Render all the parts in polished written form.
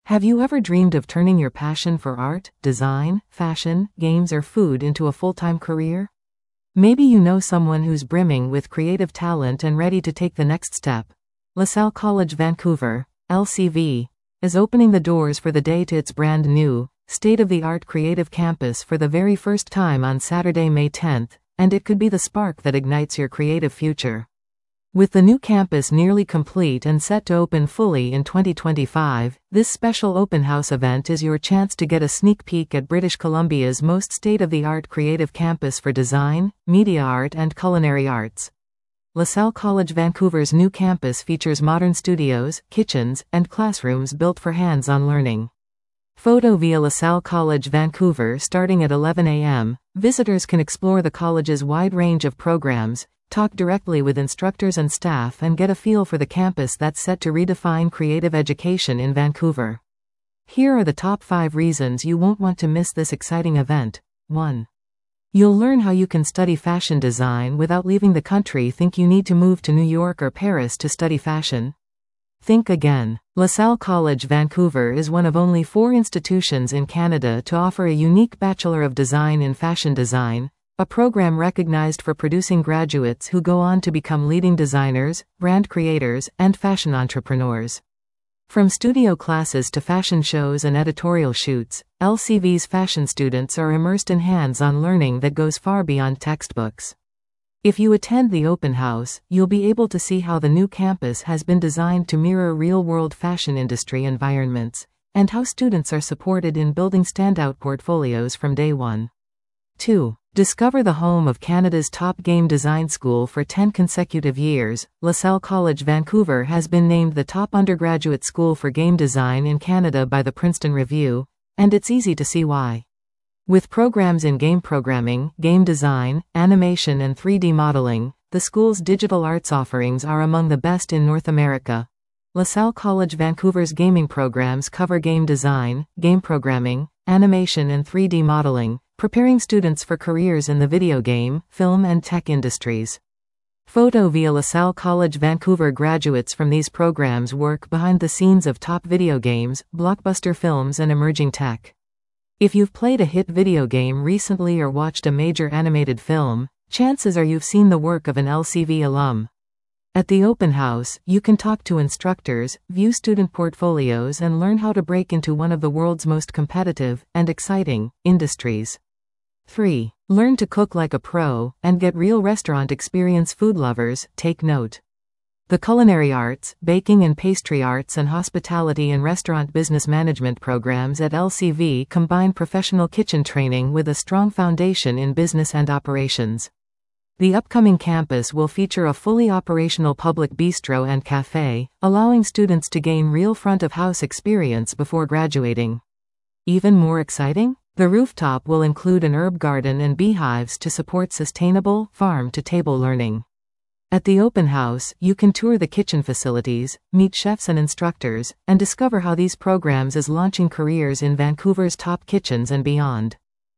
Have you ever dreamed of turning your passion for art, design, fashion, games, or food into a full-time career? Maybe you know someone who's brimming with creative talent and ready to take the next step. LaSalle College Vancouver, LCV, is opening the doors for the day to its brand new, state-of-the-art creative campus for the very first time on Saturday, May 10th, and it could be the spark that ignites your creative future. With the new campus nearly complete and set to open fully in 2025, this special open house event is your chance to get a sneak peek at British Columbia's most state-of-the-art creative campus for design, media art and culinary arts. LaSalle College Vancouver's new campus features modern studios, kitchens, and classrooms built for hands-on learning. Photo via LaSalle College Vancouver. Starting at 11 a.m., visitors can explore the college's wide range of programs, talk directly with instructors and staff, and get a feel for the campus that's set to redefine creative education in Vancouver. Here are the top 5 reasons you won't want to miss this exciting event. 1. You'll learn how you can study fashion design without leaving the country. Think you need to move to New York or Paris to study fashion? Think again. LaSalle College Vancouver is one of only 4 institutions in Canada to offer a unique Bachelor of Design in Fashion Design, a program recognized for producing graduates who go on to become leading designers, brand creators, and fashion entrepreneurs. From studio classes to fashion shows and editorial shoots, LCV's fashion students are immersed in hands-on learning that goes far beyond textbooks. If you attend the open house, you'll be able to see how the new campus has been designed to mirror real-world fashion industry environments, and how students are supported in building standout portfolios from day one. 2. Discover the home of Canada's top game design school. For 10 consecutive years, LaSalle College Vancouver has been named the top undergraduate school for game design in Canada by the Princeton Review, and it's easy to see why. With programs in game programming, game design, animation and 3D modeling, the school's digital arts offerings are among the best in North America. LaSalle College Vancouver's gaming programs cover game design, game programming, animation and 3D modeling, preparing students for careers in the video game, film and tech industries. Photo via LaSalle College Vancouver. Graduates from these programs work behind the scenes of top video games, blockbuster films and emerging tech. If you've played a hit video game recently or watched a major animated film, chances are you've seen the work of an LCV alum. At the open house, you can talk to instructors, view student portfolios and learn how to break into one of the world's most competitive and exciting industries. 3. Learn to cook like a pro and get real restaurant experience. Food lovers, take note. The culinary arts, baking and pastry arts and hospitality and restaurant business management programs at LCV combine professional kitchen training with a strong foundation in business and operations. The upcoming campus will feature a fully operational public bistro and cafe, allowing students to gain real front-of-house experience before graduating. Even more exciting? The rooftop will include an herb garden and beehives to support sustainable, farm-to-table learning. At the open house, you can tour the kitchen facilities, meet chefs and instructors, and discover how these programs is launching careers in Vancouver's top kitchens and beyond.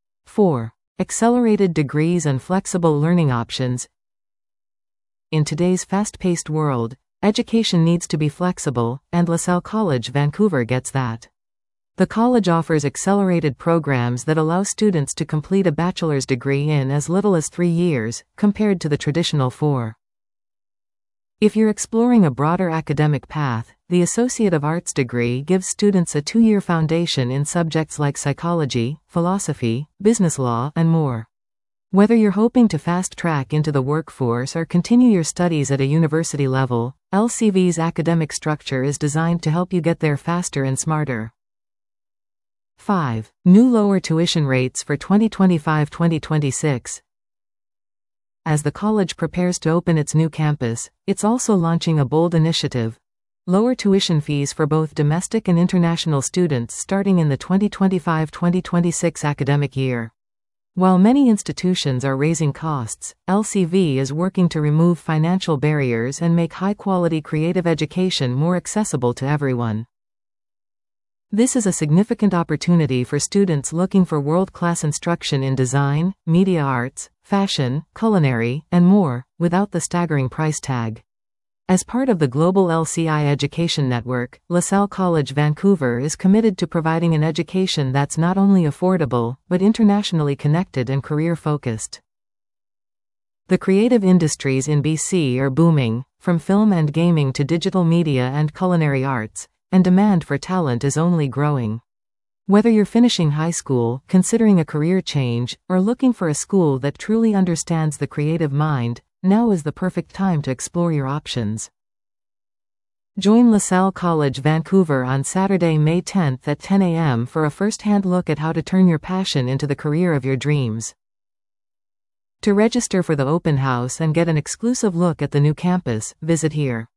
4. Accelerated degrees and flexible learning options. In today's fast-paced world, education needs to be flexible, and LaSalle College Vancouver gets that. The college offers accelerated programs that allow students to complete a bachelor's degree in as little as 3 years, compared to the traditional 4. If you're exploring a broader academic path, the Associate of Arts degree gives students a 2-year foundation in subjects like psychology, philosophy, business law, and more. Whether you're hoping to fast-track into the workforce or continue your studies at a university level, LCV's academic structure is designed to help you get there faster and smarter. 5. New lower tuition rates for 2025-2026. As the college prepares to open its new campus, it's also launching a bold initiative: lower tuition fees for both domestic and international students starting in the 2025-2026 academic year. While many institutions are raising costs, LCV is working to remove financial barriers and make high-quality creative education more accessible to everyone. This is a significant opportunity for students looking for world-class instruction in design, media arts, fashion, culinary, and more, without the staggering price tag. As part of the global LCI education network, LaSalle College Vancouver is committed to providing an education that's not only affordable, but internationally connected and career-focused. The creative industries in BC are booming, from film and gaming to digital media and culinary arts, and demand for talent is only growing. Whether you're finishing high school, considering a career change, or looking for a school that truly understands the creative mind, now is the perfect time to explore your options. Join LaSalle College Vancouver on Saturday, May 10th at 10 a.m. for a first-hand look at how to turn your passion into the career of your dreams. To register for the open house and get an exclusive look at the new campus, visit here.